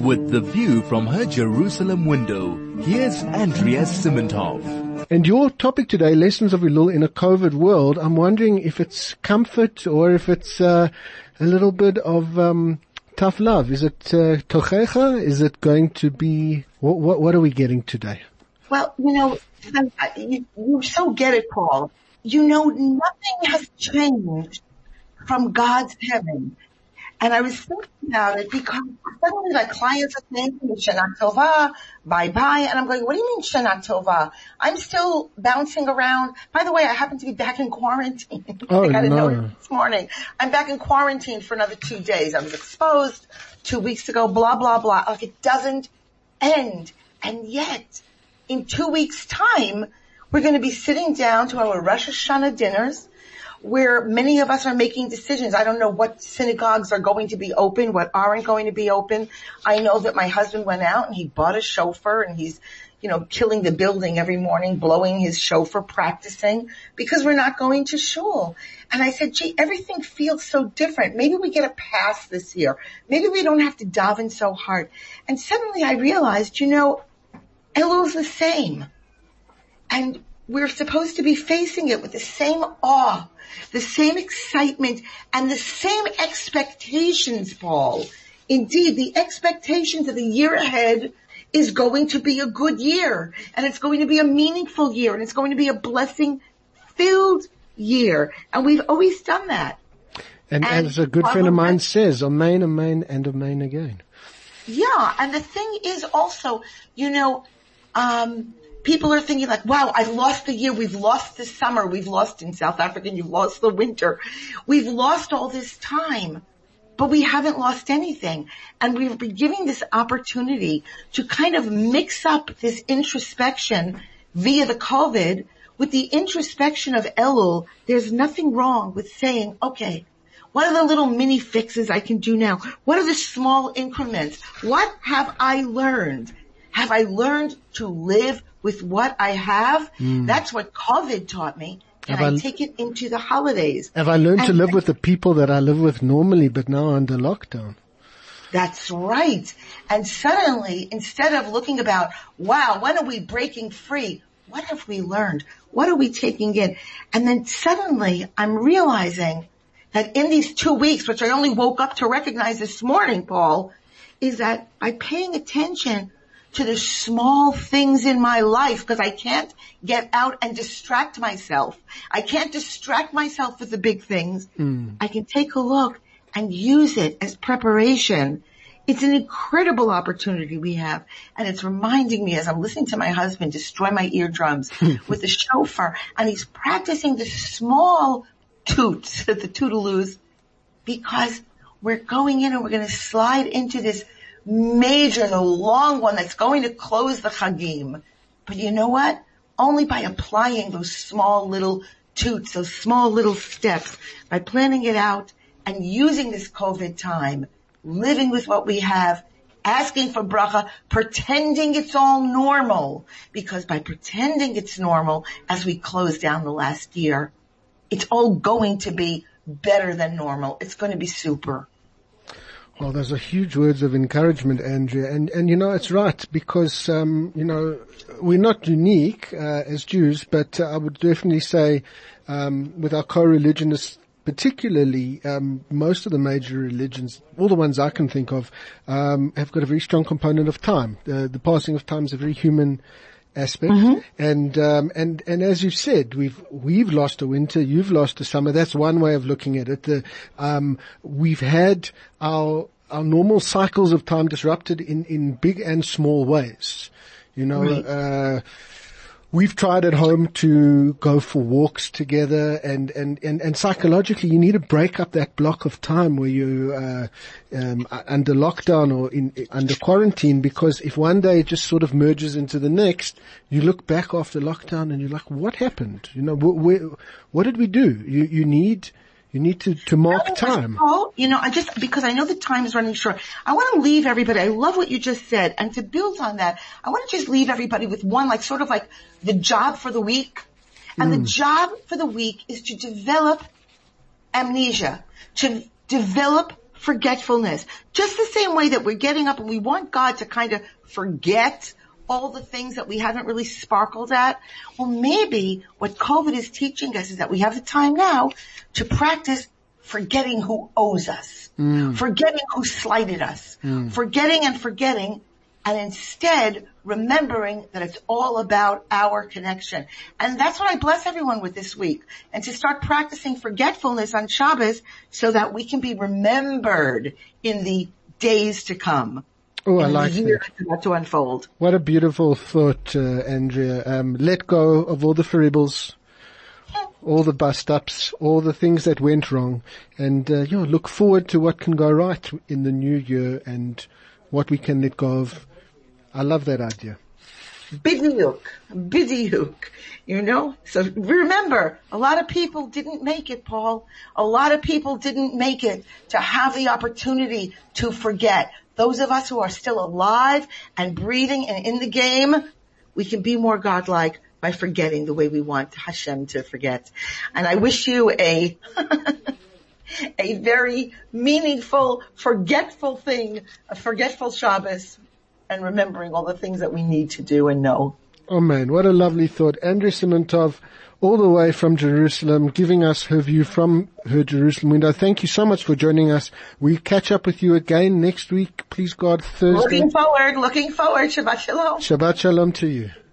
With the view from her Jerusalem window, here's Andrea Simmentov. And your topic today, Lessons of Elul in a COVID world, I'm wondering if it's comfort or if it's a little bit of tough love. Is it tochecha? Is it going to be, what are we getting today? Well, you so get it, Paul. Nothing has changed from God's heaven. And I was thinking about it because suddenly my clients are saying to me, Shana Tova, bye-bye. And I'm going, what do you mean Shana Tova? I'm still bouncing around. By the way, I happen to be back in quarantine. Oh, I got a no. note this morning. I'm back in quarantine for another 2 days. I was exposed 2 weeks ago, blah, blah, blah. Like it doesn't end. And yet, in 2 weeks' time, we're going to be sitting down to our Rosh Hashanah dinners, where many of us are making decisions. I don't know what synagogues are going to be open, what aren't going to be open. I know that my husband went out and he bought a shofar and he's, killing the building every morning, blowing his shofar, practicing, because we're not going to shul. And I said, gee, everything feels so different. Maybe we get a pass this year. Maybe we don't have to daven so hard. And suddenly I realized, Elul's the same. And we're supposed to be facing it with the same awe, the same excitement, and the same expectations, Paul. Indeed, the expectations of the year ahead is going to be a good year, and it's going to be a meaningful year, and it's going to be a blessing-filled year. And we've always done that. And as a good friend of mine says, amen, amen, and amen again. Yeah, and the thing is also, people are thinking like, wow, I've lost the year. We've lost the summer. We've lost in South Africa. You've lost the winter. We've lost all this time, but we haven't lost anything. And we've been giving this opportunity to kind of mix up this introspection via the COVID with the introspection of Elul. There's nothing wrong with saying, okay, what are the little mini fixes I can do now? What are the small increments? What have I learned? Have I learned to live with what I have? That's what COVID taught me. And I take it into the holidays. Have I learned to live with the people that I live with normally, but now under lockdown? That's right. And suddenly, instead of looking about, wow, when are we breaking free? What have we learned? What are we taking in? And then suddenly I'm realizing that in these 2 weeks, which I only woke up to recognize this morning, Paul, is that by paying attention to the small things in my life, because I can't get out and distract myself. I can't distract myself with the big things. I can take a look and use it as preparation. It's an incredible opportunity we have. And it's reminding me as I'm listening to my husband destroy my eardrums with the shofar, and he's practicing the small toots, the tootaloos, because we're going in and we're going to slide into this major, the long one that's going to close the Chagim. But you know what? Only by applying those small little toots, those small little steps, by planning it out and using this COVID time, living with what we have, asking for bracha, pretending it's all normal. Because by pretending it's normal as we close down the last year, it's all going to be better than normal. It's going to be super. Well, those are huge words of encouragement, Andrea. And it's right because, we're not unique, as Jews, but I would definitely say, with our co-religionists, particularly, most of the major religions, all the ones I can think of, have got a very strong component of time. The passing of time is a very human aspect. And as you've said, we've lost a winter, you've lost a summer. That's one way of looking at it. We've had our normal cycles of time disrupted in big and small ways. Right. We've tried at home to go for walks together and psychologically you need to break up that block of time where you, under lockdown or under quarantine, because if one day it just sort of merges into the next, you look back after lockdown and you're like, what happened? What did we do? You need to mark time. Paul, because I know the time is running short, I want to leave everybody. I love what you just said. And to build on that, I want to just leave everybody with one, sort of like the job for the week. And the job for the week is to develop amnesia, to develop forgetfulness. Just the same way that we're getting up and we want God to kind of forget all the things that we haven't really sparkled at. Well, maybe what COVID is teaching us is that we have the time now to practice forgetting who owes us, forgetting who slighted us, forgetting, and instead remembering that it's all about our connection. And that's what I bless everyone with this week. And to start practicing forgetfulness on Shabbos so that we can be remembered in the days to come. Oh, I like that. About to unfold. What a beautiful thought, Andrea. Let go of all the foibles, all the bust-ups, all the things that went wrong, and look forward to what can go right in the new year and what we can let go of. I love that idea. Bidiyuk. So remember, a lot of people didn't make it, Paul. A lot of people didn't make it to have the opportunity to forget. Those of us who are still alive and breathing and in the game, we can be more godlike by forgetting the way we want Hashem to forget. And I wish you a very meaningful, forgetful Shabbos, and remembering all the things that we need to do and know. Oh man, what a lovely thought. Andrea Simantov, all the way from Jerusalem, giving us her view from her Jerusalem window. Thank you so much for joining us. We catch up with you again next week, please God, Thursday. Looking forward. Shabbat Shalom. Shabbat Shalom to you.